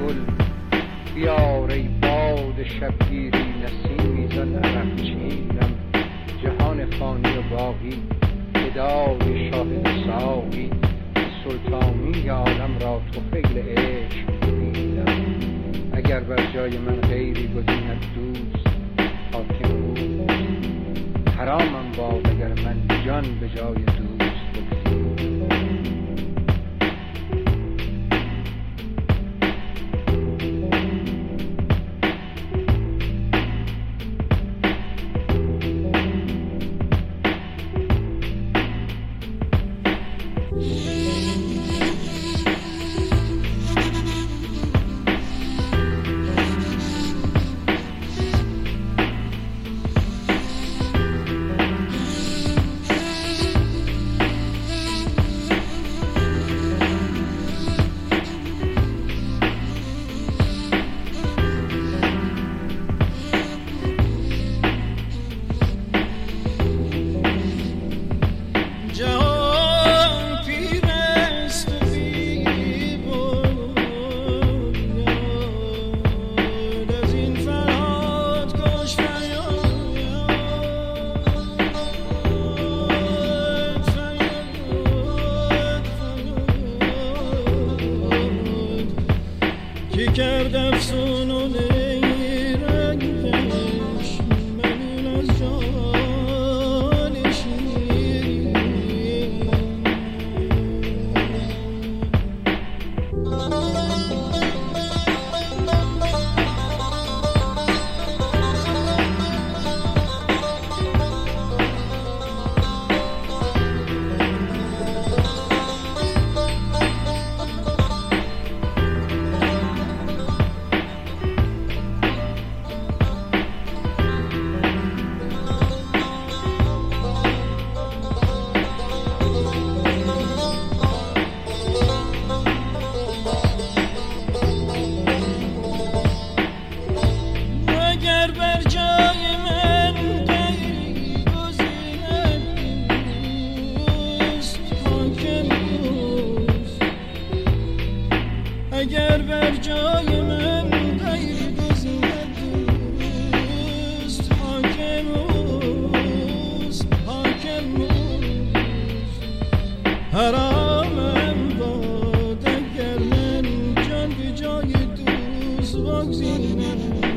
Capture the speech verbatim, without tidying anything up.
گل بیار ای باد شبگیری نسیمی زن عرق چینم جهان فانی و باقی فدای شاهد ساقی سلطانی عالم را طفیل عشق دیدم اگر بر جای من غیری گزیند دوست حاکم بود حرامم باد اگر من جان به جای دوست بگزیدم. حرامم باد اگر من جان به جای دوست بگزینم